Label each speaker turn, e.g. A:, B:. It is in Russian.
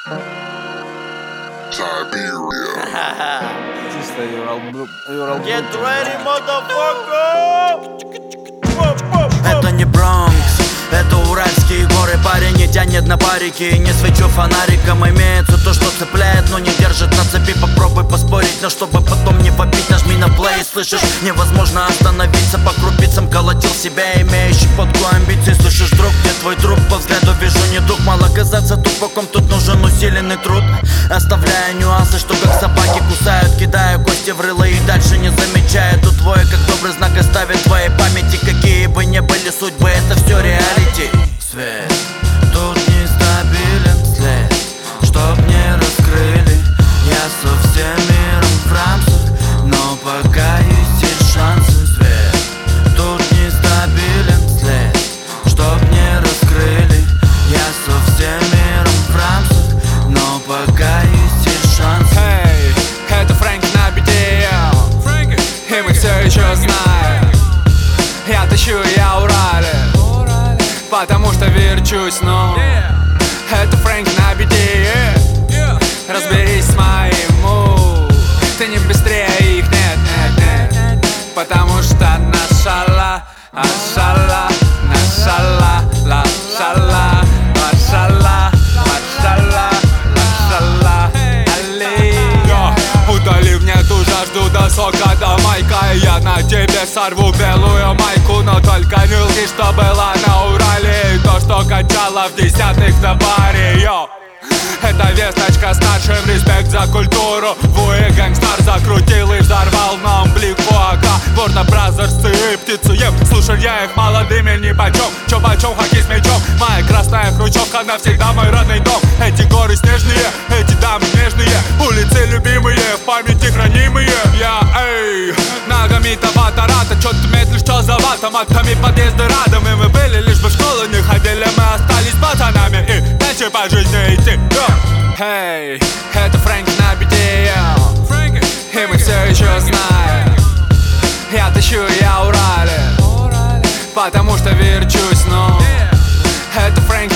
A: Get ready, motherfucker!
B: Это не Бронкс, это уральские горы. Парень не тянет на парики, не свечу фонариком. Имеется то, что цепляет, но не держит на цепи. Попробуй поспорить, но чтобы потом не вопить, нажми на плей. Слышишь, невозможно остановиться. По крупицам колотил себя, имеющий подку амбиций. Слышишь, друг, где твой труп? По взгляду вижу недуг. Мало казаться тупоком, тут нужен усиленный труд. Оставляя нюансы, что как собаки кусают. Кидая кости в рыло и дальше не замечая. Тут двое, как добрый знак, оставит в твоей памяти. Какие бы ни были судьбы, это все реалити. Свет, тут нестабилен след. Чтоб не раскрыли, я со всем миром в рамках, но пока есть шансы. Свет, тут нестабилен след. Чтоб не раскрыли, я со всем миром в рамках, но пока есть шансы.
C: Эй, это Фрэнк на бите, и мы все еще знаем. Я тащу, я Урале, потому что верчусь, но это Фрэнк на бите, разберись с моим. Ты не быстрее их, нет, нет, нет, потому что нашала, ашала, нашала, лашала, лашала, лашала, лашала, али. Удали мне ту жажду до сока, до майка. И я на тебе сорву белую майку. Но только не лги, что была на Урале, и то, что качала в десятых на баре, йо. Это весточка старшим, респект за культуру. Вуи гангстар закрутил и взорвал нам блик АК. Ворна Бразерс и птицу ем. Слушай, я их молодыми нипочем. Чё почем, хоккей с мячом. Моя красная хрущевка навсегда мой родной дом. Эти горы снежные, эти дамы нежные. Улицы любимые, в памяти хранимые. Я, эй, ногами тавата-рата. Чё ты медлишь, чё за ватом? Матками подъезды радом. И мы были, лишь бы в школу не ходили. Мы остались пацанами и дальше по жизни идти. Эй, это Фрэнк на бите, и мы все еще знаем. Я тащу, я Урале, потому что верчусь, но это Фрэнк